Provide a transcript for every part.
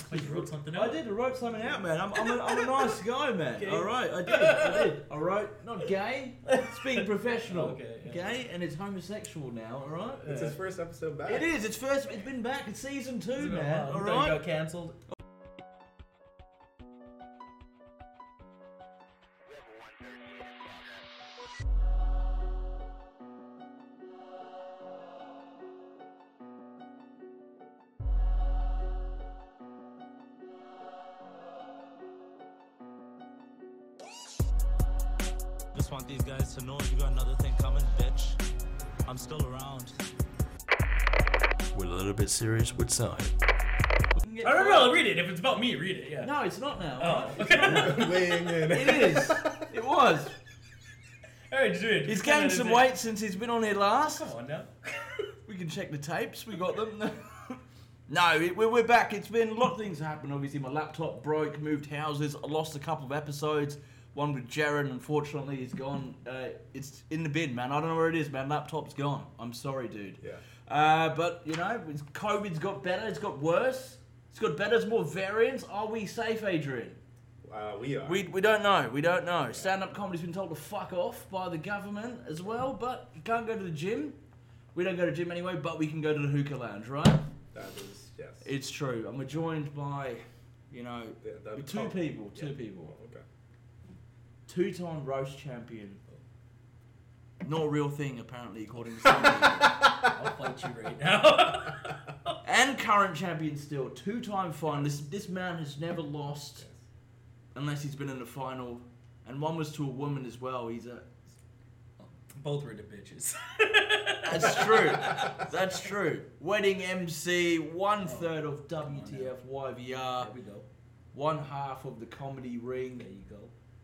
But you wrote something I out. did. I wrote something out, man. I'm a nice guy, man. Okay. All right, I did. I wrote not gay. It's being professional. Okay, yeah. Gay, and it's homosexual now. All right. It's his first episode back. It is. It's been back. It's season 2, It's been a man. while. All You thought you right. got cancelled. Just want these guys to know you got another thing coming, bitch. I'm still around. We're a little bit serious with side. I don't know. Read it. If it's about me, read it. Yeah. No, it's not now. Oh, Right? It's okay. not now. Weighing in. It is. It was. All right, just read it. He's Just gained comment some it. weight since he's been on here last. Come on now. We can check the tapes. We got them. No, we're back. It's been a lot of things happen. Obviously, my laptop broke, moved houses. I lost a couple of episodes. One with Jared, unfortunately, is gone. It's in the bin, man. I don't know where it is, man. Laptop's gone. I'm sorry, dude. Yeah. But, you know, COVID's got better. It's got worse. It's got better. There's more variants. Are we safe, Adrian? We are. We don't know. We don't know. Stand-up comedy's been told to fuck off by the government as well, but you can't go to the gym. We don't go to the gym anyway, but we can go to the hookah lounge, right? That is, yes. It's true. And we're joined by, you know, two people. Oh, okay. Two-time roast champion. Not a real thing, apparently, according to some people. I'll fight you right now. And current champion still. Two-time finalist. This man has never lost unless he's been in the final. And one was to a woman as well. He's a... Both were the bitches. That's true. That's true. Wedding MC, 1/3 of WTF YVR, There we go. 1/2 of the comedy ring. There you go.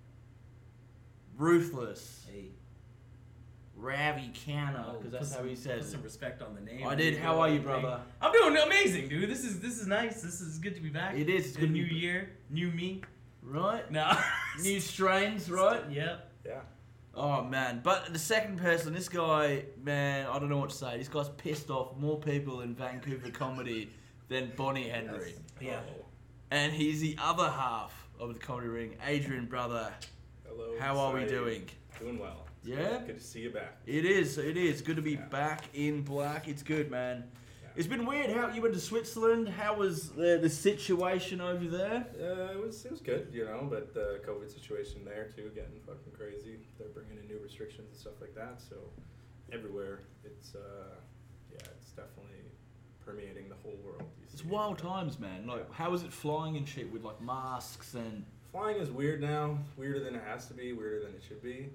Ruthless. Hey. Ravi Canna, because that's put how he Put says some it. respect on the name. I did. How are you, brother? I'm doing amazing, dude. This is nice. This is good to be back. It is. It's a good to new be- year, new me. Right? Nah. New strains, right? Yep. Yeah. Oh, man. But the second person, this guy, man, I don't know what to say. This guy's pissed off more people in Vancouver comedy than Bonnie Henry. Yeah. Oh. And he's the other half of the comedy ring. Adrian, brother, Hello. how are we Saeed. doing? Doing well. It's Yeah? Good to see you back. It is. Good to be Yeah. back in black. It's good, man. Yeah. It's been weird. How you went to Switzerland? How was the situation over there? It was good, you know, but the COVID situation there too, getting fucking crazy. They're bringing in new restrictions and stuff like that. So everywhere, it's it's definitely permeating the whole world. You It's see it. wild times, man. Like, how is it flying and shit with like masks and? Flying is weird now. Weirder than it has to be. Weirder than it should be.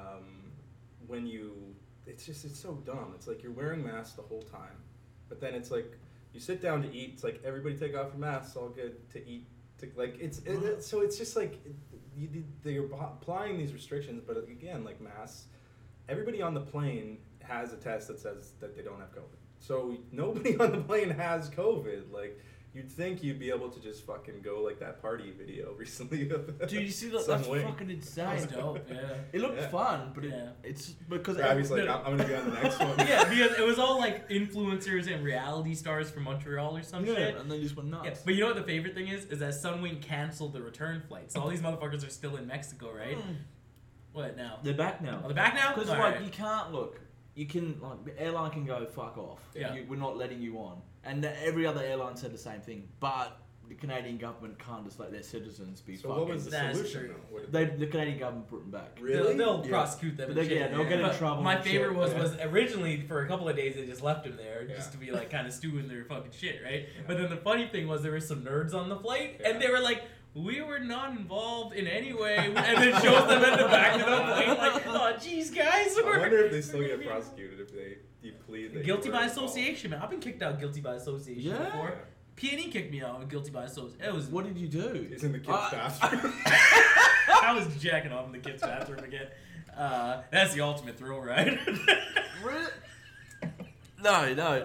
It's so dumb. It's like you're wearing masks the whole time, but then it's like you sit down to eat. It's like everybody take off your masks. All good to eat. So it's just like they're applying these restrictions, but again, like masks. Everybody on the plane has a test that says that they don't have COVID. So nobody on the plane has COVID. Like. You'd think you'd be able to just fucking go like that party video recently. Dude, you see that? Some That's way. fucking That insane. was dope. Yeah. It looked Yeah. fun, but Yeah. it's because Ravi's like, No. I'm gonna be on the next one. Yeah, because it was all like influencers and reality stars from Montreal or some yeah, shit. and then just went nuts. Yeah, but you know what the favorite thing is? Is that Sunwing canceled the return flight. So all these motherfuckers are still in Mexico, right? What now? They're back now. Are they back now? Because All like right. you can't look. You can like the airline can go fuck off. Yeah. We're not letting you on, and every other airline said the same thing. But the Canadian government can't just let their citizens be So fucking. what was the That's solution true. though? What did The Canadian government put them back. Really? They'll Yeah. prosecute them. But and they- shit. yeah, they'll get in But trouble My and favorite shit. was originally for a couple of days they just left him there just Yeah. to be like kind of stewing their fucking shit, right? Yeah. But then the funny thing was there were some nerds on the flight Yeah. and they were like, "We were not involved in any way," and then shows them at the back of the plane like, "Oh, jeez, guys, I we're wonder if they still get prosecuted if you plead that guilty you by were involved. association, man. I've been kicked out guilty by association Yeah? before. P&E kicked me out guilty by association. It was What did you do? He's in the kids' bathroom. I was jacking off in the kids' bathroom again. That's the ultimate thrill, right? No. No,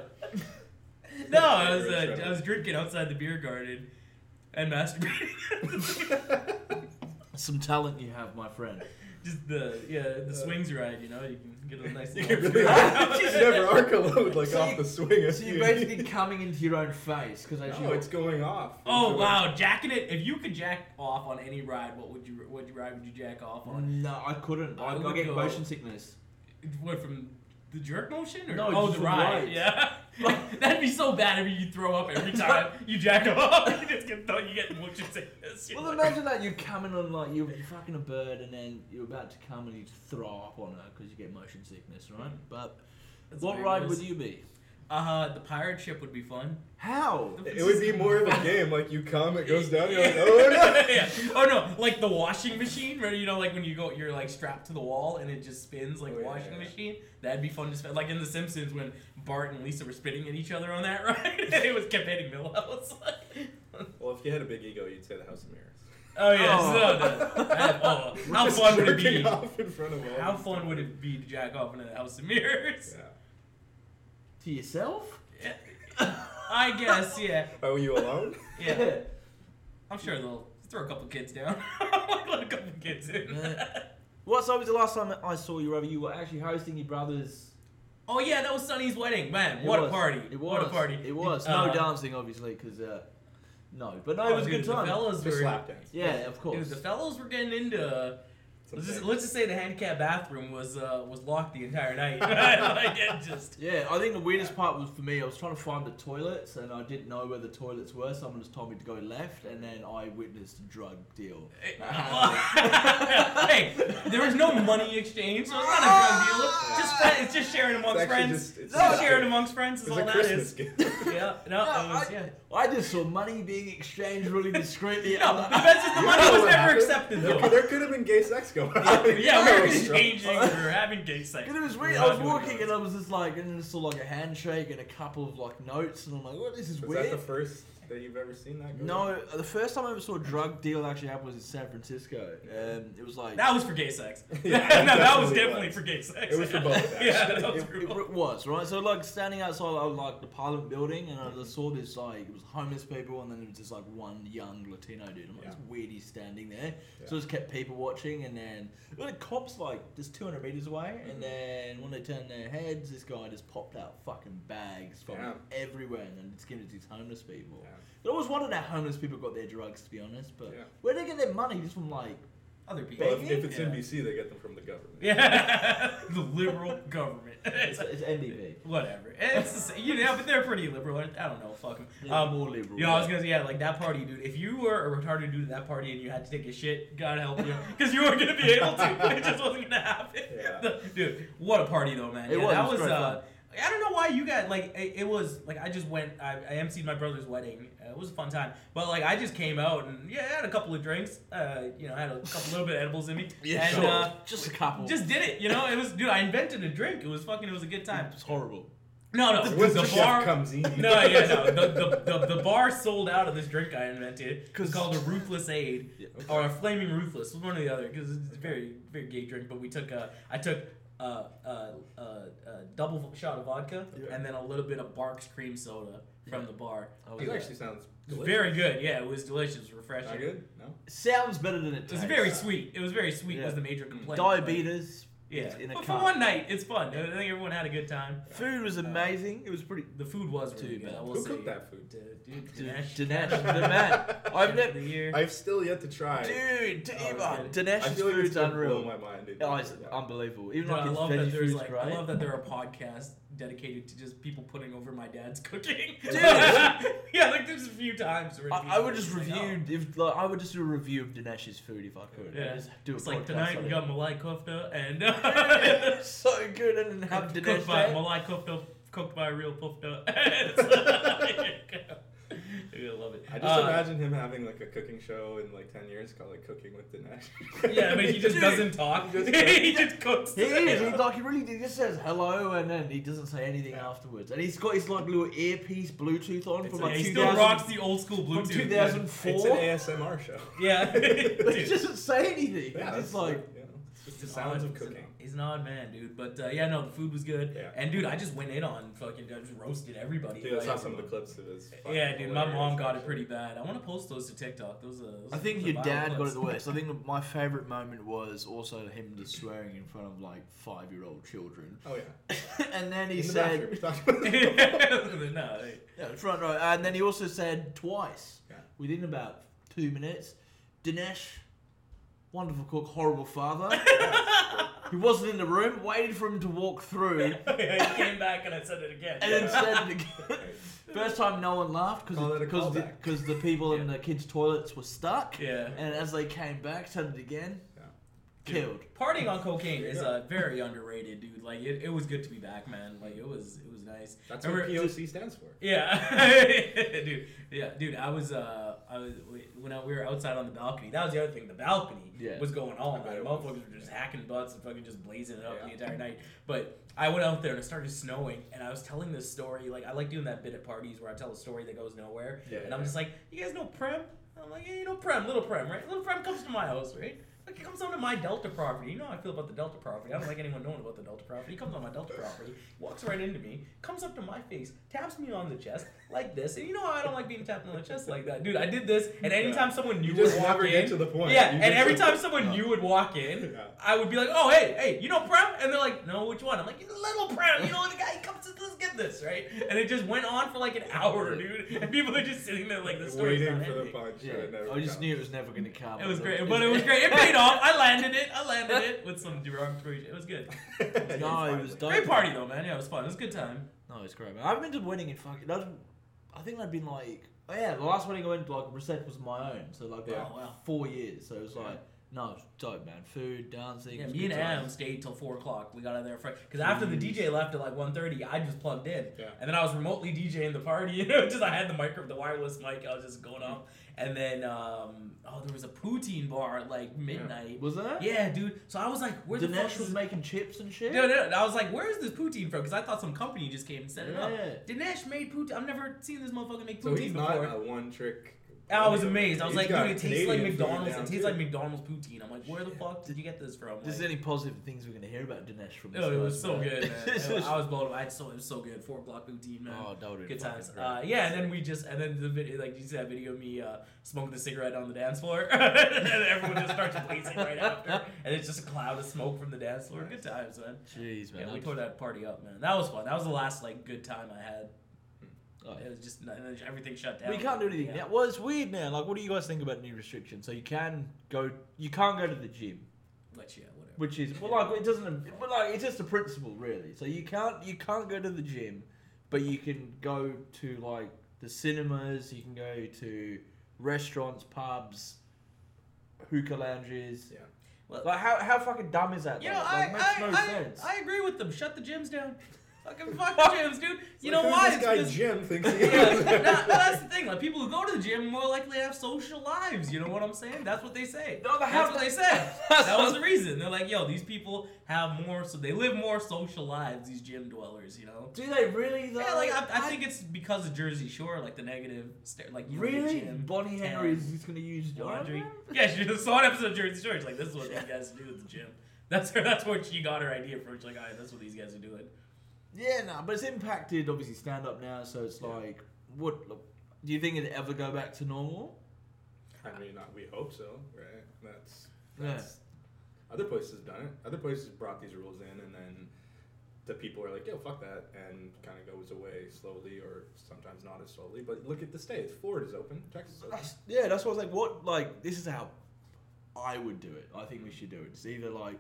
I was drinking outside the beer garden and masturbating. Some talent you have, my friend. Just the swings ride, you know, you can get a nice You little. can never arc a load like So off you- the swing. So you're basically coming into your own face because No, it's going off. Oh Into wow, jacking it! If you could jack off on any ride, what ride would you jack off on? No, I couldn't. I I would get go- motion sickness. What, from the jerk motion or No, oh just the from ride? rides. Yeah, that'd be so bad if you throw up every time you jack off. You get motion sickness. You're Well, like- imagine that you're coming on like you're fucking a bird and then you're about to come and you throw up on her because you get motion sickness, right? But That's what very ride gross. would you be? The pirate ship would be fun. How? It would be more of a game. Like you come, it goes down. You're like, oh no. Yeah. Oh no, like the washing machine, where you know, like when you're like strapped to the wall and it just spins like Oh, a yeah, washing yeah. machine. That'd be fun to spin. Like in The Simpsons when Bart and Lisa were spitting at each other on that ride, and it was kept hitting Milhouse. Well, if you had a big ego, you'd say the House of Mirrors. Oh yeah. Oh. How Just fun would it jerking be? off in front of all How these fun people. would it be to jack off in a House of Mirrors? Yeah. To yourself? I guess, yeah. Oh, you alone? Yeah. I'm sure they'll throw a couple kids down. Let a couple kids in. What? So was the last time I saw you, Robbie? You were actually hosting your brother's. Oh yeah, that was Sonny's wedding. Man, It what was. a party! It was. What a party! It was. No dancing, obviously, because no. But no, it was a dude, good time. The fellas Just were, slap dance. Yeah, of course. dude, the fellas were getting into. Let's just say the handicap bathroom was locked the entire night. Like it just. Yeah, I think the weirdest part was for me, I was trying to find the toilets and I didn't know where the toilets were. Someone just told me to go left and then I witnessed a drug deal. Hey, there was no money exchange, so it's not a drug deal. It's just sharing amongst It's actually friends. just- it's Just just- sharing amongst friends is It's all a that Christmas is. gift. Yeah, no, it was, yeah. I just saw money being exchanged really discreetly. No, the best is the money know was what never happened? accepted though. There could have been gay sex going on. Yeah, we You were know, exchanging, we were having gay sex. And it was We were weird. I not was doing walking drugs. and I was just like, and I saw like a handshake and a couple of like notes, and I'm like, "What? This is Was weird." that the first that you've ever seen that go No, down? the first time I ever saw a drug deal actually happen was in San Francisco. It was like That was for gay sex. Yeah, No, that was definitely definitely was. for gay sex. It was for both, Yeah, actually. that was it, for it both. was right. So like standing outside of like the Parliament building, and I just saw this like it was homeless people, and then there was just like one young Latino dude. I'm like, Yeah. it's weird he's standing there. Yeah. So I just kept people watching, and then the cops like just 200 meters away, and then when they turned their heads, this guy just popped out fucking bags from Yeah. everywhere, and then just gave it to these homeless people. Yeah. I always wondered how homeless people got their drugs, to be honest. But Yeah. where do they get their money? Just from like Other people. Well, Begging? if it's Yeah. NBC, they get them from the government. Yeah, the liberal government. it's NDP. Whatever. It's the same, but they're pretty liberal. I don't know. Fuck them. More liberal. You know, I was gonna say, yeah, like that party, dude. If you were a retarded dude at that party and you had to take a shit, God help you, because you weren't gonna be able to. It just wasn't gonna happen. Yeah. Dude, what a party though, man. It Yeah, was, that it was was. great fun. I don't know why you got like it was like I just went. I emceed my brother's wedding. It was a fun time, but like I just came out and I had a couple of drinks. Had a little bit of edibles in me. Yeah, and, sure. Just a couple. Just did it. It was, dude. I invented a drink. It was a good time. It's horrible. No, It was the the bar chef comes in. No, yeah, no. The bar sold out of this drink I invented. It's called a Ruthless Aid or a Flaming Ruthless, one or the other, because it's a very very gay drink. But I took a double shot of vodka and then a little bit of Barks cream soda from the bar. It actually sounds It was delicious. very good. Yeah, it was delicious, refreshing. Not good? No? Sounds better than it It tastes. was very sweet. It was very sweet. Yeah. Was the major complaint. Diabetes. Yeah, in a but for cup. one night, it's fun. I think everyone had a good time. Food was amazing. It was pretty. The food was really Too good. I bad. will Who say. cooked that food? Dude, Dinesh, Dinesh. the man. I've The never. year. I've still yet to try. Dude, Oh, Dinesh's I feel like food's it's gonna blow unreal. my mind. Oh, it's unbelievable. Even Dude, like I his love that veggie there's food's great. I love that there are podcasts dedicated to just people putting over my dad's cooking. Dude. Yeah, like there's a few times where I would just people are review like, if like, I would just do a review of Dinesh's food if I could. Yeah. Just do a it's like podcast tonight on we it. got Malai Kofta and So good, and then have cooked Dinesh by there. Malai Kofta, cooked by a real Kofta. I love it. I just imagine him having like a cooking show in like 10 years called like Cooking with Dinesh. Yeah, but he just Dude. doesn't talk. He just He just cooks. He is. He like he really he just says hello and then he doesn't say anything afterwards. And he's got his like little earpiece Bluetooth on from Yeah, like he 2000 still rocks the old school from Bluetooth. 2004. It's an ASMR show. Yeah. But he Dude. doesn't say anything. Yeah, He's that's just like it's just Sounds of cooking. He's an odd man, dude. But yeah, no, the food was good. Yeah. And dude, I just went in on fucking, I just roasted everybody. Dude, I saw Like, some of the clips of his. yeah, dude, my mom got it pretty bad. I want to post those to TikTok. Those I think those your viral dad got clips. it the worst. I think my favourite moment was also him just swearing in front of like 5-year-old children. Oh yeah. And then he In the said, bathroom, he's talking about No, hey. yeah, front row. And then he also said twice Yeah. within about 2 minutes, Dinesh, wonderful cook, horrible father. He wasn't in the room, waited for him to walk through, Yeah, he came back and I said it again. and then said it again. First time no one laughed Call it a because callback. the people in the kids' toilets were stuck. Yeah. And as they came back, said it again. Yeah. Killed. Partying on cocaine is very underrated, dude. Like it was good to be back, man. Like it was nice. That's what POC stands for. Yeah, dude. Yeah, dude. I was when we were outside on the balcony. That was the other thing. The balcony Yeah. was going all I bet night. it was. Motherfuckers were just hacking butts and fucking just blazing it up Yeah. the entire night. But I went out there and it started snowing, and I was telling this story. Like I like doing that bit at parties where I tell a story that goes nowhere. Yeah, and I'm yeah. just like, you guys know Prem? I'm like, yeah, you know Prem, little Prem, right? Little Prem comes to my house, right? Like, he comes onto my Delta property. You know how I feel about the Delta property. I don't like anyone knowing about the Delta property. He comes on my Delta property, walks right into me, comes up to my face, taps me on the chest like this. And you know how I don't like being tapped on the chest like that. Dude, I did this, and anytime someone new You just would walk never in. get to the point. Yeah, You and just every like- time someone new would walk in, Yeah. I would be like, oh, hey, you know Prem? And they're like, no, which one? I'm like, little Prem, you know the guy, he comes to, let's get this, right? And it just went on for like an hour, dude. And people are just sitting there like, the story's Waiting not for the ending. punch. Yeah. and it never I just comes. knew it was never going to come. It was great, but it was great. It paid off. I landed it with some derogatory shit. It was good. No, it was dope. Great party though, man. Yeah, it was fun. It was a good time. No, it's great, man. I've been to a wedding in fucking. I think I'd been like. Oh yeah, the last wedding I went to, like, reception was my own. So, like, Yeah. Oh, wow. 4 years. So it was like, no, it's dope, man. Food, dancing. Yeah, it was me good and Am times. stayed till 4 o'clock. We got out of there because after the DJ left at like 1:30, I just plugged in, Yeah. and then I was remotely DJing the party. Just I had the wireless mic. I was just going off, and then there was a poutine bar at like midnight. Was that? Yeah, dude. So I was like, where the fuck Dinesh is was this? making chips and shit? No, I was like, where is this poutine from? Because I thought some company just came and set it up. Yeah. Dinesh made poutine. I've never seen this motherfucker make So poutine he's before. not a one-trick. I was amazed. I was He's like, got dude, it tastes like Canadian food McDonald's. down It tastes too. like McDonald's poutine. I'm like, where the fuck did you get this from? If there's Like, any positive things we're going to hear about Dinesh from this oh, it guy, was so man. good, man. I was blown away. It was so good. 4 o'clock poutine, man. Oh, that would've been Good fucking times. great. Yeah, and then the video, like, you see that video of me smoking the cigarette on the dance floor, and everyone just starts blazing right after, and it's just a cloud of smoke from the dance floor. Good times, man. Jeez, man. Yeah, we tore that party up, man. That was fun. That was the last like good time I had. Oh. It was just and then everything shut down. We can't do anything Yeah. now. Well, it's weird now. Like, what do you guys think about new restrictions? So you can't go to the gym, But yeah, whatever. which is well, like it doesn't. But like it's just a principle, really. So you can't go to the gym, but you can go to like the cinemas. You can go to restaurants, pubs, hookah lounges. Yeah. Well, Like how fucking dumb is that? you though? know, Like, it makes no sense. I agree with them. Shut the gyms down. Fucking fuck the gyms, dude. You know why? This It's guy 'cause- Jim thinks he Yeah, is. that's the thing. Like people who go to the gym more likely to have social lives. You know what I'm saying? That's what they say. No, they That's have- what they said. That's That was what- the reason. They're like, yo, these people have more, so they live more social lives. These gym dwellers, you know. Do they really though? Yeah, like I think it's because of Jersey Shore, like the negative, like you know, the really. gym, Bonnie tan, Henry is just gonna use laundry. laundry. Yeah, she just saw an episode of Jersey Shore. She's like, this is what these guys do at the gym. That's where she got her idea from. She's like, alright, that's what these guys are doing. Yeah, no, but it's impacted obviously stand up now, so it's like, what do you think it'd ever go back to normal? I mean, we hope so, right? That's other places have done it. Other places brought these rules in, and then the people are like, "Yo, fuck that," and kind of goes away slowly, or sometimes not as slowly. But look at the states. Florida's open. Texas is open. That's what I was like. What this is how I would do it. I think we should do it. It's either like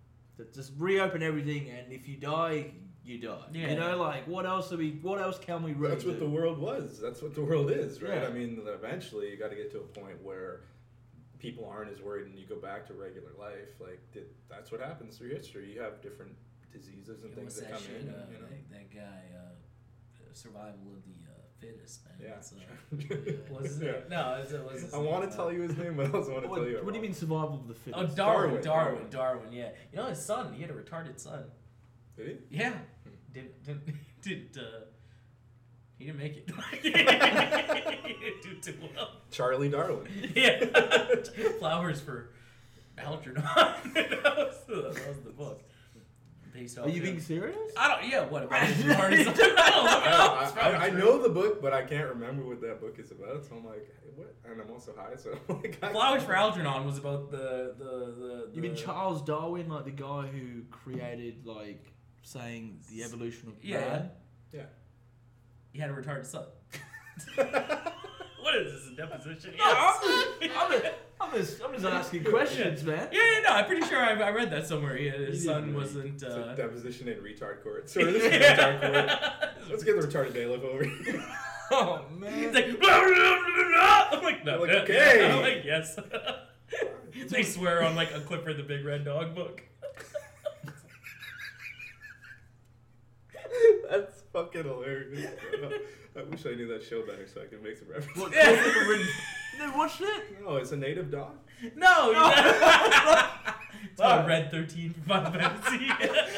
just reopen everything, and if you die, you die. Yeah. You know, like what else can we really That's what do? the world was. That's what the world is, right? Yeah. I mean, eventually you got to get to a point where people aren't as worried, and you go back to regular life. Like that's what happens through history. You have different diseases and things that come shit, in. You know? that guy, survival of the fittest, man. Yeah. It's, what's his name? No, what's his I name? want to tell you his name, but I also want to What, tell you. what do you mean survival of the fittest? Oh, Darwin. Darwin. Yeah, you know his son. He had a retarded son. Did Yeah, did he didn't make it. He didn't do too well. Charlie Darwin. Yeah, flowers for Algernon. that was the book. Based off Are you him. being serious? I don't. Yeah. What about it? I I know the book, but I can't remember what that book is about. So I'm like, what? And I'm also high, so I'm like, Flowers for Algernon was about the You mean Charles Darwin, like the guy who created, like, saying the evolution of man? Yeah. He had a retarded son. What is this, a deposition? I'm just asking questions, man. Yeah, no, I'm pretty sure I read that somewhere. Yeah, his son wasn't. It's a deposition in retard court. So this is retard court. Let's get the retarded bailiff over here. Oh, man. He's like, blah, blah, blah, blah. I'm like, no. Like, okay. I'm like, yes. They swear on like a Clifford the Big Red Dog book. That's fucking hilarious. I wish I knew that show better so I could make some references. What, Never watched it? No, it's a native dog. No. It's called Red 13 for Final Fantasy.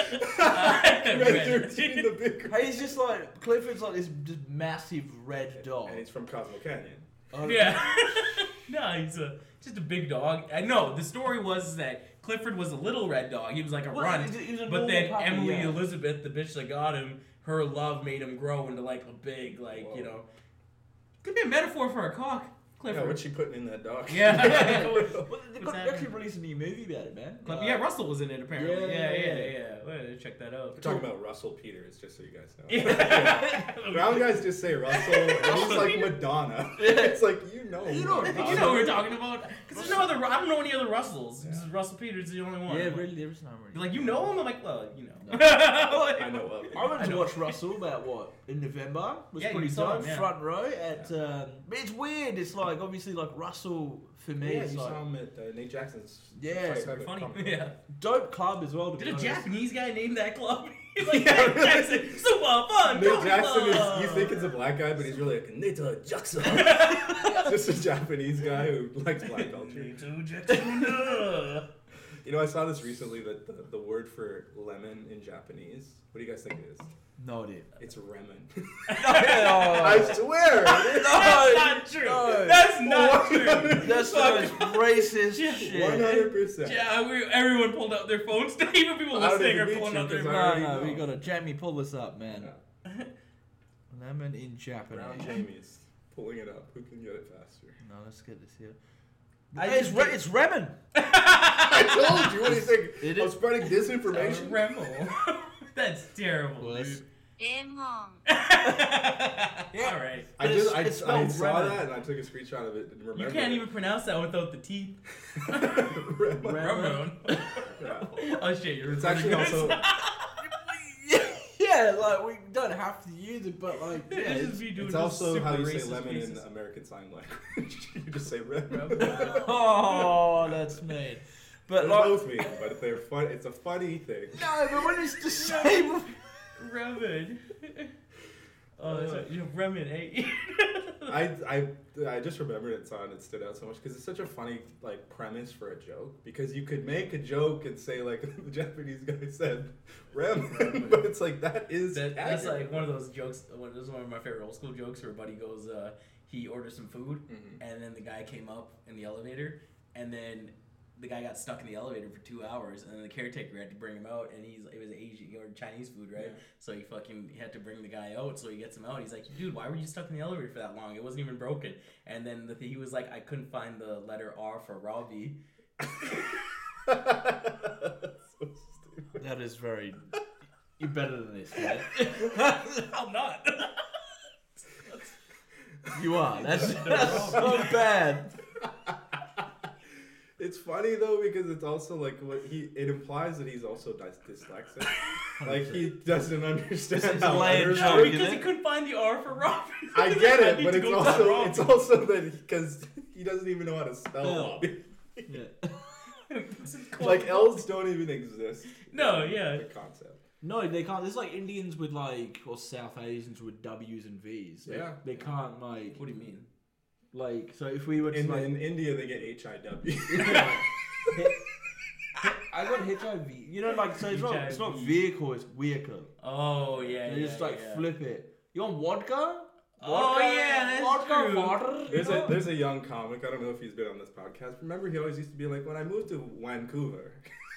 Red 13, the big. Hey, he's just like, Clifford's like this just massive red dog. And he's from Cosmo Canyon. Yeah. No, he's just a big dog. I know. The story was that Clifford was a little red dog. He was like a runt. But then puppy, Emily Elizabeth, the bitch that got him, her love made him grow into like a big, like, Whoa. you know. Could be a metaphor for a cock, Clifford. Yeah, what's she putting in that dog? Yeah. Well, they What's actually happening? released a new movie about it, man. Yeah, Russell was in it apparently. Yeah. Well, check that out. We're talking about Russell Peters, just so you guys know. Yeah. Brown guys just say Russell, and he's like Madonna. It's like, you know. You know what we're talking about? Because there's no other. I don't know any other Russells. Yeah. This is Russell Peters is the only one. Yeah, really, there is no really. You're like, you know him? I'm like, well, you know. I know of it. I went to watch Russell about what in November. It was Yeah, pretty you saw dope. him, yeah. Front row at. It's weird. It's like obviously like Russell for me. Yeah, it's you like saw him at Nate Jackson's. Yeah, fight it's at the Funny. Comic-Con. Yeah. dope club as well. To Did be a honest. Japanese guy name that club? He's like, Yeah, Nate Jackson, super fun. Nate Jackson club. is, you think it's a black guy, but he's really like Nate Jackson. Just a Japanese guy who likes black culture. Nate Jackson. You know, I saw this recently that the word for lemon in Japanese, what do you guys think it is? No idea. It's remen. I I swear! That's not true. no. That's not true. That's the most racist shit. 100%. Yeah, everyone pulled out their phones. Even people I don't listening even are need pulling you, out their 'cause I phones. already No, know. we gotta Jamie pull this up, man. Yeah. Lemon in Japanese. Brown Jamie's pulling it up. Who can get it faster? No, let's get this here. I It's just- it's Remen. I told you. What do you think? It I'm is- spreading disinformation. Remmel. That's terrible, Well, that's- dude. Lemon. All right. I It's saw spelled that and I took a screenshot of it and You remembered. can't even pronounce that without the teeth. Remen. Ramon. Yeah. Oh shit, you're It's actually recording also Yeah, like we don't have to use it, but like this. yeah, This it's, is me doing it's this also super how you say racist lemon in racist. American Sign Language. You just say red. oh, that's mean. But They're like, both mean, but they're fun. It's a funny thing. no, but when it's the same. Remen. Oh, that's right. You know, Remen, eh? I just remembered it, saw it, and it stood out so much because it's such a funny like premise for a joke. Because you could make a joke and say like the Japanese guy said ramen, but it's like that's That's accurate. like one of those jokes. This is one of my favorite old school jokes where a buddy goes, he orders some food, Mhm. and then the guy came up in the elevator, and then the guy got stuck in the elevator for 2 hours, and then the caretaker had to bring him out, and it was Asian or Chinese food, right? Yeah. So he had to bring the guy out. So he gets him out. He's like, dude, why were you stuck in the elevator for that long? It wasn't even broken. And then he was like, I couldn't find the letter R for Robbie. That's so stupid. That is very. You're better than this, man. I'm not. You are. That's so bad. It's funny though because it's also like it implies that he's also dyslexic. Like he doesn't understand It's a how layered letters joke, No, work. isn't because he it? couldn't find the R for Robbie. I get I it, need but to it's go tell also Robbie. that because he doesn't even know how to spell No. Robbie. Yeah. Like L's don't even exist. No, yeah. The concept. No, they can't. There's like Indians with like, or South Asians with W's and V's. Yeah. They can't like. What do you mean? Like, so if we were to In like. India, they get HIW. I got HIV. You know, like, so it's not HIV. vehicle, it's vehicle. Oh, yeah, They yeah, just like yeah. flip it. You want vodka? Oh, yeah, that's water. There's a young comic. I don't know if he's been on this podcast. Remember, he always used to be like, when I moved to Vancouver.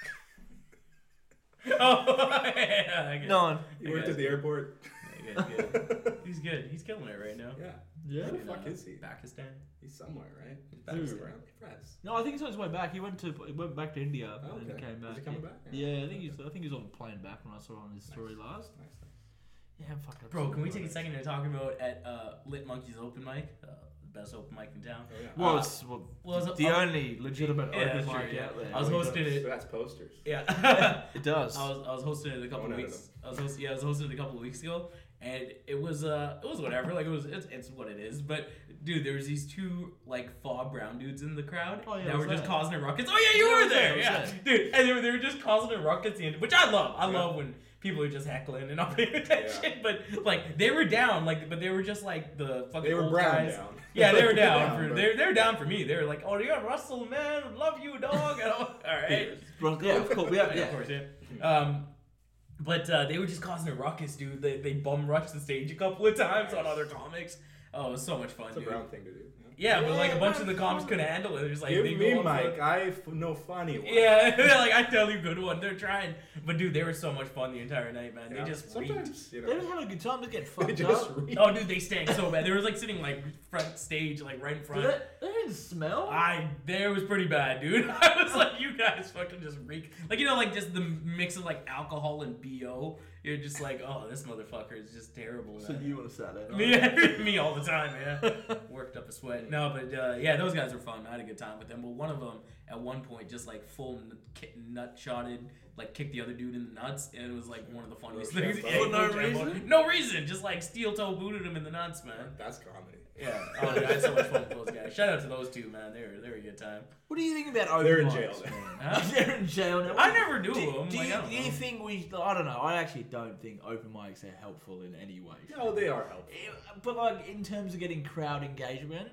Yeah. No. He worked at the airport. Good. He's good. He's killing it right now. Yeah. Where the fuck is he? Pakistan. He's somewhere, right? Pakistan. France. No, I think he's on his way back. He went back to India Oh, and okay. came back. Is he coming back? Yeah, I think he's on the plane back when I saw on his story last. Nice. Yeah, I'm fucking. Bro, can we take a second to talk about at Lit Monkey's open mic, the best open mic in town? Oh, yeah. Well, it's the only legitimate Yeah, open that's mic true, yeah. out there. I was hosting So it. that's posters. Yeah. It does. I was hosting it a couple of weeks. I was hosting it a couple of weeks ago, and it was whatever. Like it's what it is. But dude, there was these two like Fob Brown dudes in the crowd that were just causing a ruckus. Oh yeah, you were there, yeah, dude. And they were just causing a ruckus, which I love. I love when people are just heckling and not paying attention. Yeah. But like they were down, but they were just like the fucking They were old brown guys. down. Yeah, they were down. Brown, They're down for me. They were like, oh yeah, Russell, man, love you, dog. And all right. Yeah, of course. Yeah, Of course, yeah. But they were just causing a ruckus, dude. They bum rushed the stage a couple of times on other comics. Oh, it was so much fun, It's dude. a Brown thing to do. Yeah, but like a bunch of the comics couldn't handle it. They're just like, Give they me go up Mike. for- I know funny one. Yeah, they're like, I tell you, good one. They're trying, but dude, they were so much fun the entire night, man. Yeah. They just reeked. Sometimes, you They know. just had a good time to get They fucked just up. read. Oh, dude, they stank so bad. They were like sitting like front stage, like right in front. They didn't smell. There was pretty bad, dude. I was like, you guys fucking just reek. Like, you know, like just the mix of like alcohol and BO. You're just like, oh, this motherfucker is just terrible, man. So you on a Saturday? Me all the time, yeah. Worked up a sweat. No, but yeah, those guys were fun. I had a good time with them. But one of them, at one point, just like full nut shotted, like kicked the other dude in the nuts, and it was like one of the funniest things. For no reason? No reason. Just like steel toe booted him in the nuts, man. That's comedy. Yeah. Oh, dude, I had so much fun with those guys. Shout out to those two, man. They were a good time. What do you think about open They're in mics, jail now. man? Huh? They're in jail now. I never do Do them. you, Like, I don't do you know. think we? I don't know. I actually don't think open mics are helpful in any way. No, they are helpful. But like in terms of getting crowd engagement,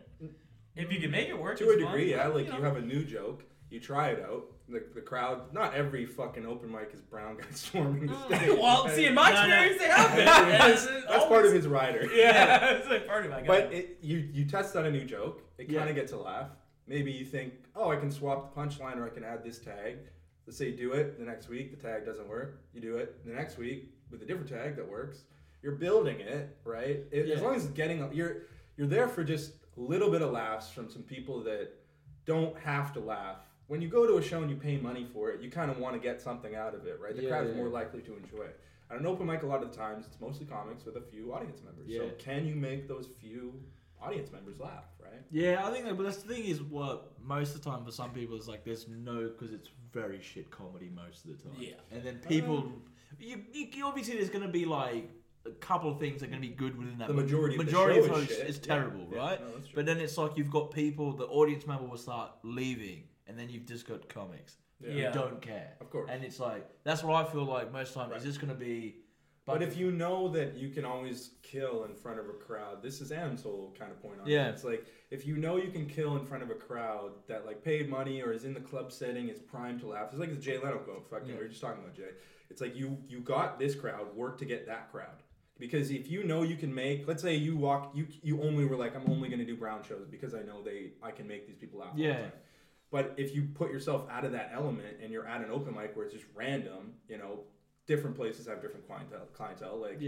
If you can make it work, To a it's fun, degree, yeah. but, Like you you know. have a new joke, you try it out. The crowd. Not every fucking open mic is brown guys storming the stage. Well, see, in my No, no. experience, they have been. That's part of his rider. Yeah, it's like part of my guy. But you test out a new joke, it Yeah. kind of gets a laugh. Maybe you think, oh, I can swap the punchline or I can add this tag. Let's say you do it, the next week the tag doesn't work. You do it the next week with a different tag that works. You're building it, right? As long as it's getting, you're there for just a little bit of laughs from some people that don't have to laugh. When you go to a show and you pay money for it, you kind of want to get something out of it, right? The crowd is more likely to enjoy it. At an open mic, a lot of the times, it's mostly comics with a few audience members. Yeah. So can you make those few audience members laugh, right? yeah, I think that. But that's the thing is, what most of the time for some people is like there's no because it's very shit comedy most of the time. Yeah. and then people, you obviously there's gonna be like a couple of things that are gonna be good within that. The majority of the majority show of is those shit. is terrible, Yeah. right? No, that's true. But then it's like you've got people, the audience member will start leaving, and then you've just got comics Yeah. who don't care. Of course. And it's like that's what I feel like most time. Is just gonna be. But if you know that you can always kill in front of a crowd, this is Adam's whole kind of point on Yeah. it. It's like if you know you can kill in front of a crowd that like paid money or is in the club setting, is primed to laugh. It's like the Jay Leno quote. Fucking, we were just talking about Jay. It's like you got this crowd, work to get that crowd. Because if you know you can make, let's say you only were like, I'm only going to do brown shows because I know I can make these people laugh all the time. But if you put yourself out of that element and you're at an open mic where it's just random, you know, different places have different clientele. Like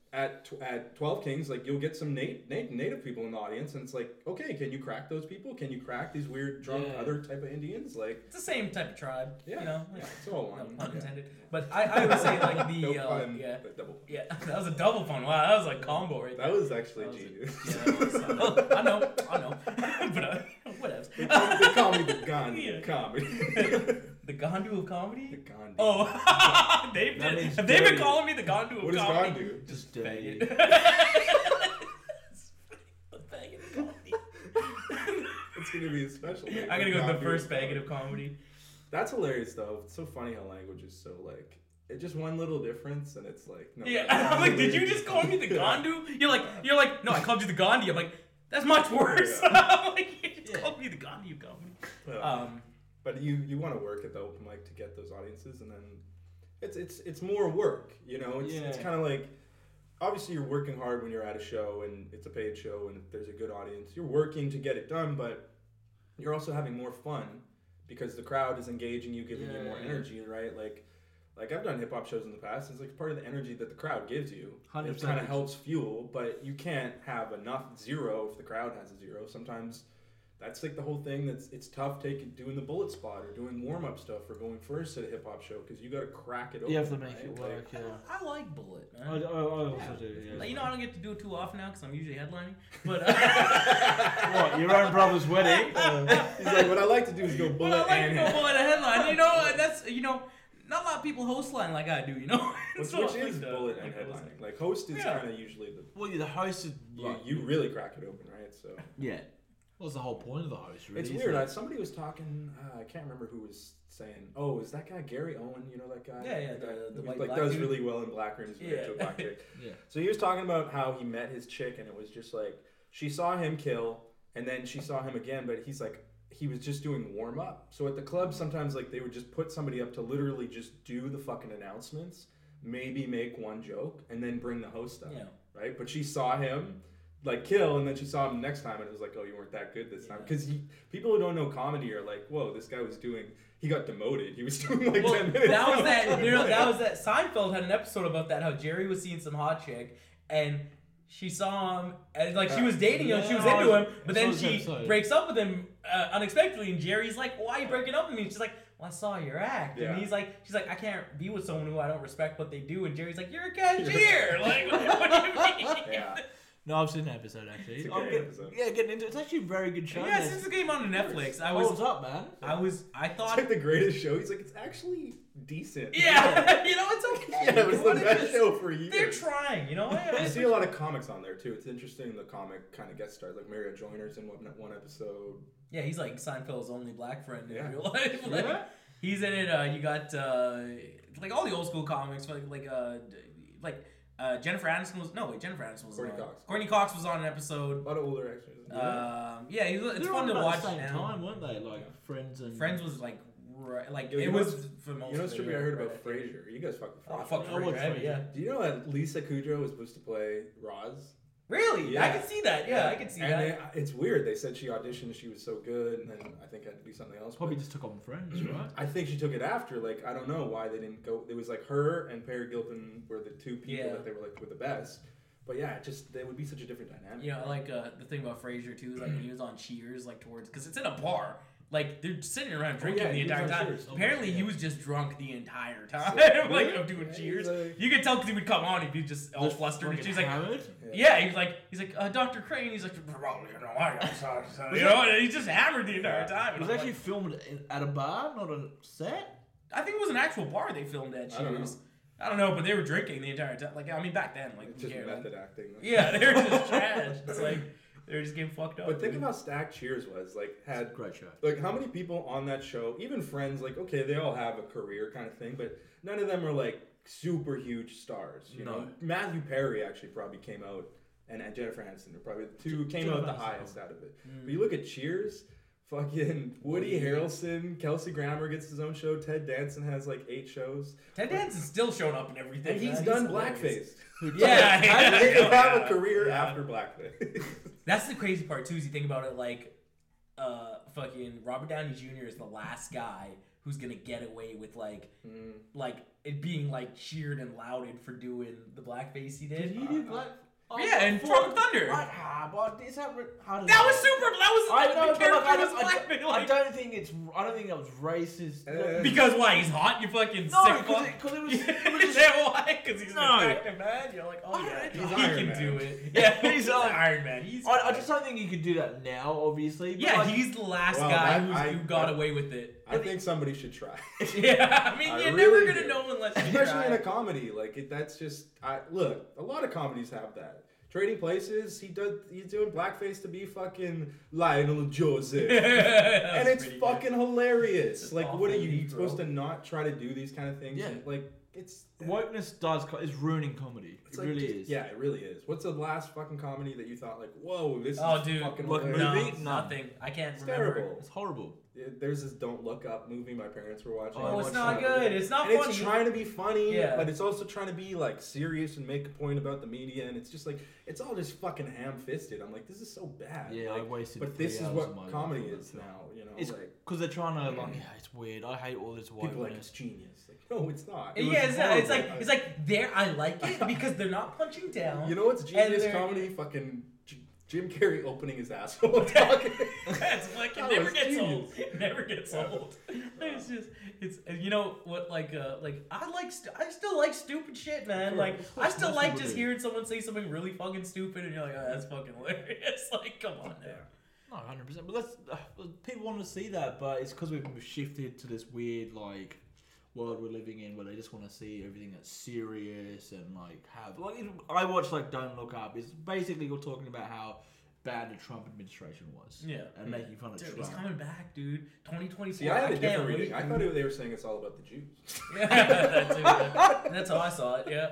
at 12 Kings, like you'll get some native people in the audience, and it's like, okay, can you crack those people? Can you crack these weird drunk other type of Indians? Like it's the same type of tribe. Yeah, You know. yeah, it's all No one. pun Yeah. intended. But I would say like the No pun, yeah. but double. Yeah, that was a double pun. Wow, that was like combo right there. That was actually That was genius. Yeah, that was, I know. But whatever. They call me the Gandhi Yeah. of comedy. The Gandu of comedy? The Gandhi. Oh, That means have they been dirty. calling me the Gandu of What does comedy? Gandhi do? Just dirty. The faggot of comedy. It's gonna be a special. I'm gonna go with the first faggot of comedy. That's hilarious though. It's so funny how language is so like it's just one little difference and it's like no. Yeah, I'm like, did you just call me the Gandu? You're like, no, I called you the Gandhi. I'm like, that's much worse. I'm like, you just called me the Gandhi of comedy. Yeah. But you want to work at the open mic to get those audiences, and then it's more work. You know, it's kind of like obviously you're working hard when you're at a show and it's a paid show and there's a good audience. You're working to get it done, but you're also having more fun because the crowd is engaging you, giving you more energy, right? Like I've done hip hop shows in the past. It's like part of the energy that the crowd gives you. 100%. It kind of helps fuel, but you can't have enough zero if the crowd has a zero. Sometimes that's like the whole thing. It's tough doing the bullet spot or doing warm up stuff or going first at a hip hop show because you got to crack it open. You have to make it work. Like, I like bullet, man. I also do. Yeah. Like, I don't get to do it too often now because I'm usually headlining. But what, your own brother's wedding? He's like, what I like to do is go bullet and bullet and headline. That's not a lot of people host line like I do, Which is bullet and headlining. Like host is kind of usually the. Well, the host is. You really crack it open, right? So. Yeah. What's the whole point of the host? Really? It's weird. Somebody was talking. I can't remember who was saying. Oh, is that guy Gary Owen? You know that guy? Yeah. The white black does dude. really well in black rooms. To a black chick. Yeah. So he was talking about how he met his chick, and it was just like she saw him kill, and then she saw him again, but he's like. He was just doing warm up. So at the club, sometimes like they would just put somebody up to literally just do the fucking announcements, maybe make one joke, and then bring the host up. Yeah. Right? But she saw him like kill, and then she saw him next time, and it was like, oh, you weren't that good this time. Because people who don't know comedy are like, whoa, this guy he got demoted. He was doing like 10 minutes. That was that. Seinfeld had an episode about that. How Jerry was seeing some hot chick, and she saw him, and like she was dating him, she was into him, but then she breaks up with him unexpectedly, and Jerry's like, "Why are you breaking up with me?" And she's like, "Well, I saw your act," and she's like, "I can't be with someone who I don't respect what they do," and Jerry's like, "You're a cashier." Like, what do you mean? Yeah. No, I've seen that episode actually. It's a great episode. Yeah, getting into it. It's actually a very good show. Yeah, since it came on Netflix, Holds up, man. I thought it's like the greatest show. He's like, it's actually decent. Yeah, it's okay. Yeah, it was the best show for years. They're trying, You see a lot of comics on there too. It's interesting. The comic kind of guest stars, like Mario Joyner's in one episode. Yeah, he's like Seinfeld's only black friend in real life. Like, he's in it. You got like all the old school comics, Jennifer Aniston was Courtney Cox was on an episode. A lot of older actors. It's fun to watch. At the same time, weren't they? Like Friends was like it was for most. You know, Strippy, I heard about Frasier. You guys fucking. Oh, fuck Frasier. Yeah. Do you know that Lisa Kudrow was supposed to play Roz? Really? Yeah. I can see that. Yeah, I can see that. It's weird. They said she auditioned, she was so good, and then I think it had to be something else. Probably just took on Friends, right? I think she took it after. Like, I don't know why they didn't go. It was like her and Perry Gilpin were the two people that they were like were the best. But yeah, they would be such a different dynamic. You know, like the thing about Frasier too is like when he was on Cheers, like because it's in a bar. Like, they're sitting around drinking the entire time. Cheers. Apparently, he was just drunk the entire time. Of doing Cheers. You could tell because he would come on, he'd be just all flustered. And she's like, he's like, Dr. Crane. He's like, and he's just hammered the entire time. It was actually filmed at a bar, not a set? I think it was an actual bar they filmed at Cheers. I don't know, but they were drinking the entire time. Like, I mean, back then, like, it's just method acting. Yeah, they were just trash. It's like. They're just getting fucked up. But think of how stacked Cheers was. Like, had great show. Like, how many people on that show, even Friends, like, okay, they all have a career kind of thing, but none of them are like super huge stars. You know, Matthew Perry actually probably came out, and Jennifer Aniston are probably the two came out the highest out of it. But you look at Cheers. Fucking Woody Harrelson, Kelsey Grammer gets his own show. Ted Danson has like 8 shows. Ted Danson's still showing up in everything. And he's done blackface. Yeah, he could have a career after blackface. That's the crazy part too. Is you think about it, like, fucking Robert Downey Jr. is the last guy who's gonna get away with like it being like cheered and lauded for doing the blackface he did. Did he do black? Yeah, and Tropic Thunder. But is that how does that was super. That was. I know, the character was black. I don't think it's. I don't think that was racist. Because why? He's hot. You fucking sick fuck. Because it was. Is that why? Because he's an attractive man. You're like, oh yeah, he can do it. Yeah, he's Iron Man. I just don't think he could do that now. Obviously. Yeah, he's the last guy who got away with it. I think somebody should try. Yeah, I mean, you're never gonna know unless you try. Especially in a comedy, like that's just. Look, a lot of comedies have that. Trading Places, he's doing blackface to be fucking Lionel Joseph. And it's fucking hilarious. It's like, what are you supposed to not try to do these kind of things? Yeah. Like, it's... Wokeness is ruining comedy. It like, really is. Yeah, it really is. What's the last fucking comedy that you thought, like, whoa, this is dude, fucking look, hilarious? movie? Nothing. I can't It's remember. terrible. It's horrible. there's this Don't Look Up movie my parents were watching. Oh, it's not good. It's not and funny. It's trying to be funny, Yeah. but it's also trying to be like serious and make a point about the media, and it's just like it's all just fucking ham-fisted. I'm like, this is so bad. Yeah, like, I wasted. but this 3 is hours of my what life comedy on that is film. now. You know, It's like because they're trying to like. Yeah, it's weird. I hate all this people like whiteness. it's genius. Like, no, it's not. It Yeah, was it's not. It's horrible. like there. I like it because they're not punching down. You know what's genius they're- comedy? Fucking Jim Carrey opening his asshole and talking. That's fucking That never was gets genius. old. Never gets old. It's just you know what like I still like stupid shit, man. Like I still Most like people just do. hearing someone say something really fucking stupid and you're like, oh, that's fucking hilarious. Like, come on now. No, 100%. But that's people want to see that, but it's because we've shifted to this weird like world we're living in where they just want to see everything that's serious and like have like I watch like Don't Look Up. It's basically you're talking about how bad the Trump administration was. Yeah. And making fun of Dude, Trump. he's coming back, dude. 2024. See, I had a can't different wait, reading. I dude. thought they were saying it's all about the Jews. That too, yeah. That's how I saw it. Yeah.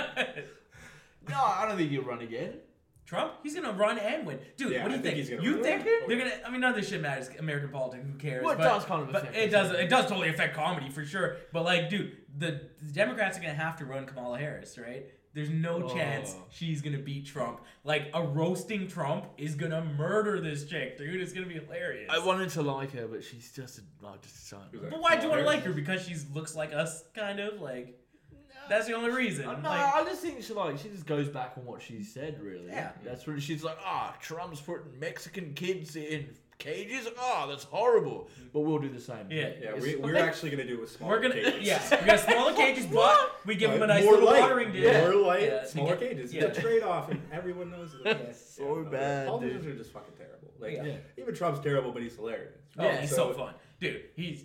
No, I don't think he'll run again. Trump, he's gonna run and win, dude. Yeah, what do you I think think? he's gonna You run. think Oh, they're yeah. gonna? I mean, none of this shit matters. American politics, who cares? Well, it but, does kind of but affect it us, does. yeah. It does totally affect comedy for sure. But like, dude, the Democrats are gonna have to run Kamala Harris, right? There's no chance she's gonna beat Trump. Like a roasting Trump is gonna murder this chick, dude. It's gonna be hilarious. I wanted to like her, but she's just just Who's that? But why do you want to Kamala like her? Because she looks like us, kind of like. That's the only reason. No, Like, I just think she just goes back on what she said. Really, Yeah. That's really she's like, Trump's putting Mexican kids in cages. That's horrible. But we'll do the same. Yeah. thing. Yeah, we're actually gonna do it with smaller we're gonna, cages. yeah, we got smaller cages, but we give them a nice more little light, watering dish. more light, Yeah, smaller to get- cages. yeah. It's a trade-off, and everyone knows it. So bad, Politicians dude. are just fucking terrible. Like Yeah. even Trump's terrible, but he's hilarious. Oh, Yeah, he's so fun, dude.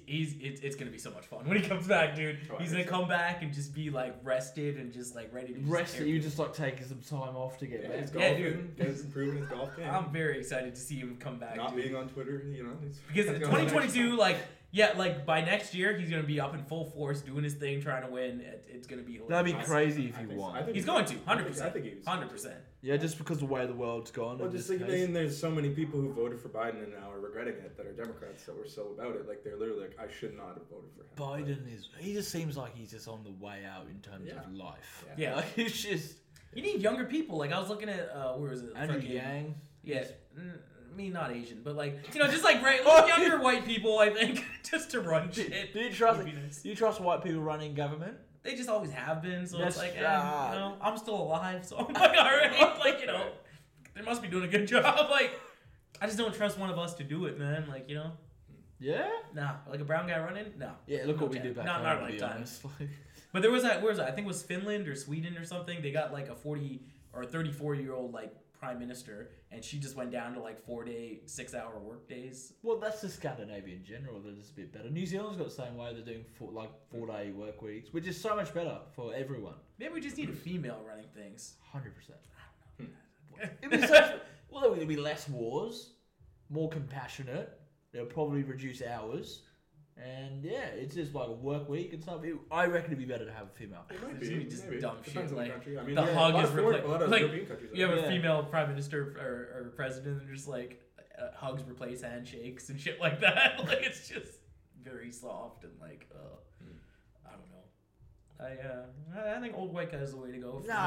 It's gonna be so much fun when he comes back, dude. Oh, He's gonna come back and just be like rested and just like ready to just Rest tear you people. just like taking some time off to get Yeah, back. he's Yeah, golfing. He's improving his golf game. I'm very excited to see him come back, Not dude. being on Twitter, you know. Because 2022, like, yeah, like by next year, he's gonna be up in full force doing his thing, trying to win. It's gonna be That'd be hilarious. crazy if I he think so. won. I think He's he- going to I 100%. think he was 100%. Yeah, just because of the way the world's gone. Well, in just this like, case. I mean, there's so many people who voted for Biden and now are regretting it that are Democrats that were so about it. Like they're literally like, I should not have voted for him. He just seems like he's just on the way out in terms Yeah. of life. Yeah. Like, it's just You need younger people. Like I was looking at where was it? Andrew Fucking- Yang. Yeah, me not Asian, but like just like younger white people. I think just to run shit. Do you trust? would be nice. Do you trust white people running government? They just always have been, so Yes, it's like, God. I'm still alive, so I'm like, all right, like they must be doing a good job. Like, I just don't trust one of us to do it, man. Like, Yeah. nah, like a brown guy running, no. Yeah. Look what we Okay. do back Not home. our to be lifetime. honest. Like, But there was that. Where was that? I think it was Finland or Sweden or something. They got like a 40 or 34-year-old like prime minister, and she just went down to like 4-day, 6-hour work days. well, that's the Scandinavia in general. They're just a bit better. New Zealand's got the same way. They're doing 4-day work weeks, which is so much better for everyone. Maybe we just need a female running things. 100%. It'd be such, well, there would be less wars, more compassionate. They'll probably reduce hours, and yeah, it's just like a work week and stuff. I reckon it'd be better to have a female. It might It's be. gonna be just maybe. dumb Depends shit, on like, the country. I mean, the yeah, hug a lot is of replaced. a lot of Like, European countries. You have Yeah. a female prime minister or president, and just like hugs replace handshakes and shit like that. Like it's just very soft and like, I don't know. I think old white guy is the way to go. for the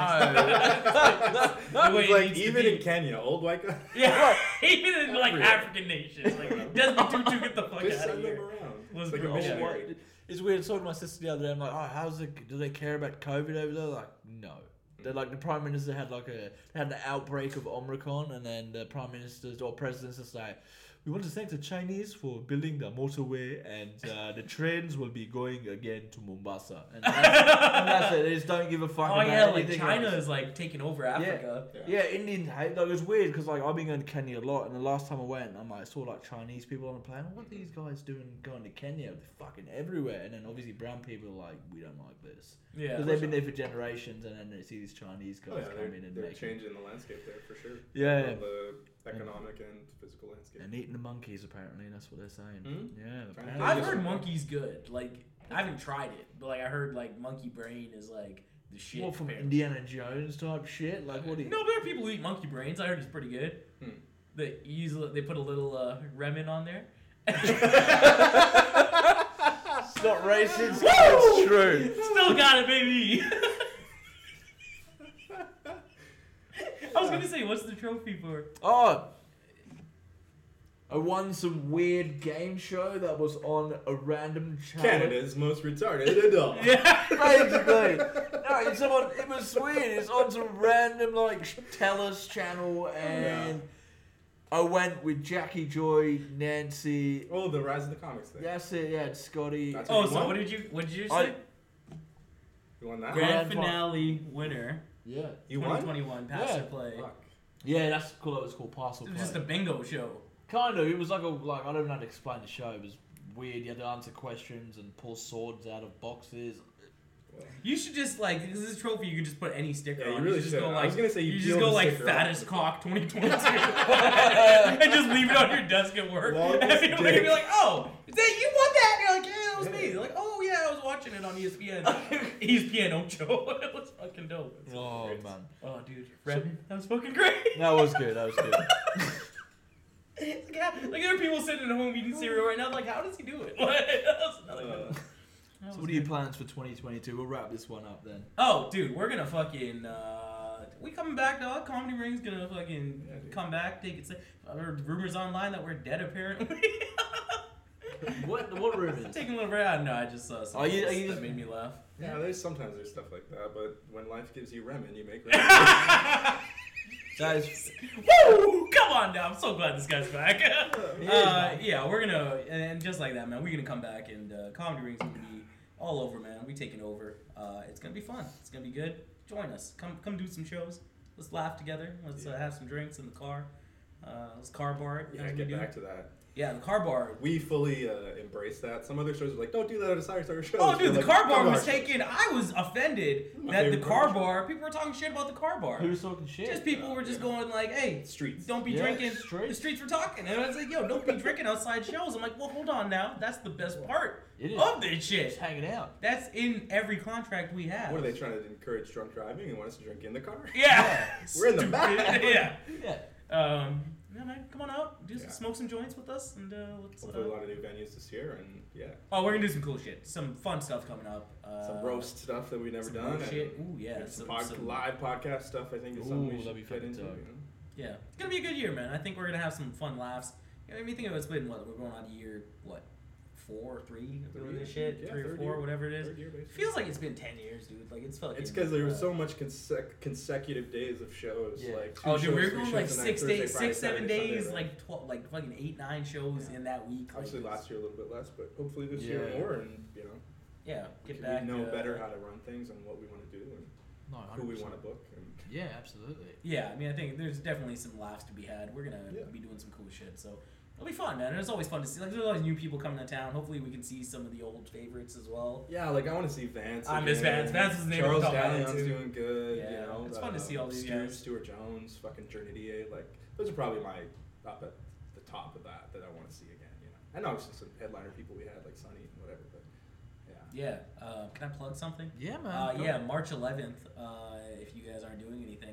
next- the way it like needs to even be. in Kenya, old white guy. Yeah, even in like Everywhere. African nations, like Desmond Tutu, get the fuck Just out of send them here. around. Was It's like a the- missionary. It's weird. I was talking to my sister the other day. I'm like, oh, how's it? Do they care about COVID over there? Like, no. They're like the prime minister had an outbreak of Omicron, and then the prime ministers or presidents just like, we want to thank the Chinese for building the motorway, and the trains will be going again to Mombasa. And that's it. They just don't give a fuck. Oh about yeah, like anything China else. is like taking over Africa. Yeah, Indians hate. Like, it was weird because like I've been going to Kenya a lot, and the last time I went, I saw like Chinese people on the plane. What are these guys doing going to Kenya? They're fucking everywhere. And then obviously brown people are like, we don't like this Yeah. because they've been there for generations, and then they see these Chinese guys Oh yeah, come in and they're make it. changing the landscape there for sure. Yeah. The economic and physical landscape. And eating the monkeys apparently. That's what they're saying. Hmm? Yeah, Trying to apparently. I've just- heard monkey's good. Like I haven't tried it, but like I heard like monkey brain is like the shit. More from apparently. Indiana Jones type shit. Like what do you? No, there are people who eat monkey brains. I heard it's pretty good. Hmm. They put a little remin on there, It's not racist. It's true. Still got it, baby. I was gonna say, what's the trophy for? Oh, I won some weird game show that was on a random channel. Canada's most retarded adult. Yeah. Basically, no, it's on. It was weird. It's on some random like Tellus channel, and I went with Jackie Joy, Nancy. Oh, the Rise of the Comics thing. That's it. Yeah, Scotty. That's Oh, you so won? what did you say? You won that? Grand Grand finale winner, Yeah. You won? 2021 Pass or Yeah. Play. Fuck. Yeah, that's cool. It was called Parcel It Play. was just a bingo show. Kind of. It was like I don't know how to explain the show. It was weird. You had to answer questions and pull swords out of boxes. You should just like this is a trophy. You could just put any sticker Yeah, you on. really just should. go I like was gonna say you you peel just go the like sticker off. fattest cock 2022 and just leave it on your desk at work. Longest And people are gonna be dick. like, "Oh, you won that?" And you're like, "Yeah, that was me." They're like, "Oh yeah, I was watching it on ESPN." ESPN Ocho. It was fucking dope. Oh man, Oh dude, Redman, that was fucking great. that was good. That was good. Like there are people sitting at home eating cereal right now. Like, how does he do it? That was another good one. That So was what are your good. plans for 2022? We'll wrap this one up then. Oh, dude, we're gonna fucking. We coming back, dog. Comedy Ring's gonna fucking Yeah, dude. come back. Take it. I heard rumors online that we're dead, apparently. What rumors? Taking a little bit. I don't know. I just saw something Are you that just- made me laugh. Yeah, sometimes there's stuff like that, but when life gives you ramen, you make ramen. Guys, Woo! Come on now. I'm so glad this guy's back. Yeah, we're gonna and just like that, man. We're gonna come back and Comedy Ring's gonna be all over, man. We taking over. It's gonna be fun. It's gonna be good. Join us. Come do some shows. Let's laugh together. Let's have some drinks in the car. Let's car bar it. Yeah, as we get do. back to that. Yeah, the car bar. We fully embrace that. Some other shows are like, don't do that at a Star show. Oh, dude, We're the like, car bar "Come was on." taken. I was offended My that the favorite car bar. bar. People were talking shit about the car bar. who's talking shit? Just people were just going like, "Hey, Streets. don't be Yeah, drinking." streets. The streets were talking, and I was like, "Yo, don't be drinking outside shows." I'm like, "Well, hold on now. That's the best part It is. of this Just shit. hanging out. That's in every contract we have." What are they trying to encourage drunk driving and want us to drink in the car? Yeah, We're in the Stupid. back. Yeah. Yeah. Yeah, man, come on out, smoke some joints with us, and let's. Hopefully a lot of new venues this year, and yeah, Oh, we're gonna do some cool shit, some fun stuff coming up. some roast stuff that we've never some done. roast and shit. Ooh, yeah, some some- live podcast stuff. I think is Ooh, something we that'd be should get fucking into. dope. You know? Yeah, it's gonna be a good year, man. I think we're gonna have some fun laughs. I mean, think of it's been what we're going on year 4 or 3 doing this shit, Yeah, 3 or third 4, year. whatever it is. Third year, basically. Feels like it's been 10 years, dude. Like it's fucking. It's because there was so much consecutive days of shows. Yeah. Like two Oh, dude, shows, we were three going shows like a night, 6 Thursday, days, Friday, 6, 7 Saturday, Sunday, days, right? like 12, like fucking 8, 9 shows in that week. Like, Obviously, it's- last year a little bit less, but hopefully this year Yeah. more, and you know, Yeah, get we back. know better how to run things and what we want to do and No, who we 100%. want to book. And Yeah, absolutely. Yeah, I mean, I think there's definitely some laughs to be had. We're gonna Yeah. be doing some cool shit, so it'll be fun, man. And it's always fun to see. Like, there's always new people coming to town. Hopefully, we can see some of the old favorites as well. yeah, like I want to see Vance. I miss again. Vance. Vance was the name Charles of the top Gallion's band, too. doing good. Yeah, you know, it's fun to see all these guys. Stuart Jones, fucking Journey, like those are probably my up at the top of that I want to see again. You know, and obviously some headliner people we had like Sonny and whatever, but yeah. Yeah, can I plug something? Yeah, man. go. Yeah, March 11th. If you guys aren't doing anything,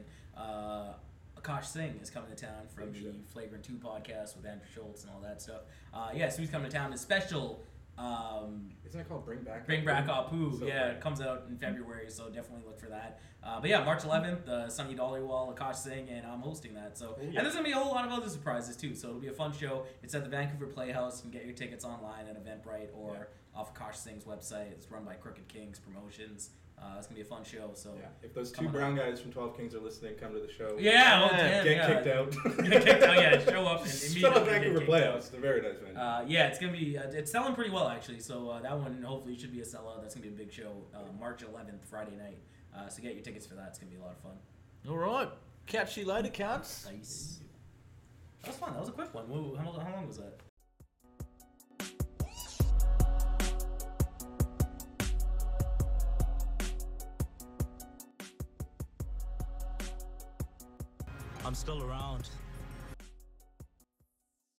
Akash Singh is coming to town from Big the shit. Flagrant 2 podcast with Andrew Schultz and all that stuff. Yeah, so he's coming to town. A special Isn't it called Bring Back? Bring Back Apu. So Yeah, good. it comes out in February, so definitely look for that. But yeah, March 11th, Sunny Dollywall, Akash Singh, and I'm hosting that. So Oh, yeah. and there's gonna be a whole lot of other surprises too. So it'll be a fun show. It's at the Vancouver Playhouse. You can get your tickets online at Eventbrite or off Akash Singh's website. It's run by Crooked Kings Promotions. It's gonna be a fun show. So Yeah, if those Come two on brown guys from 12 Kings are listening, come to the show. yeah, well, Yeah, damn, Get yeah. kicked out. Get kicked out. Yeah, show up and Shut immediately up, get Vancouver kicked Playhouse. It's a very nice venue. Yeah, it's gonna be. It's selling pretty well actually. So that one hopefully should be a sellout. That's gonna be a big show. March 11th, Friday night. So get your tickets for that. It's gonna be a lot of fun. All right. Catch you later, cunts. Nice. That was fun. That was a quick one. Whoa, how long was that? I'm still around.